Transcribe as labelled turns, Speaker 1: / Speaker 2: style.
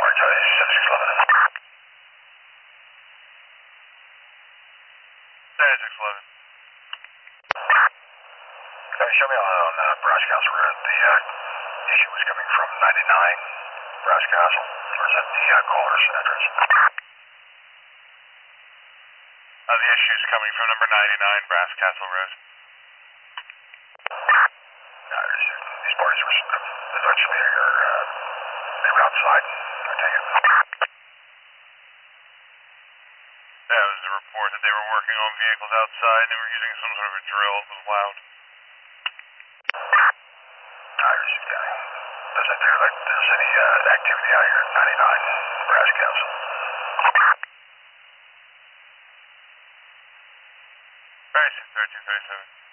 Speaker 1: Orange, 7611.
Speaker 2: 7611.
Speaker 1: Show me on Brass Castle Road. The issue was coming from 99 Brass Castle. Or is that the caller's address?
Speaker 2: The issue's coming from number 99 Brass Castle Road.
Speaker 1: These parties were eventually they were outside. I take it.
Speaker 2: Yeah, it was a report that they were working on vehicles outside and they were using some sort of a drill. It was loud.
Speaker 1: Does it appear like there's any activity out here at 99 Brass Castle?
Speaker 2: Very 1337.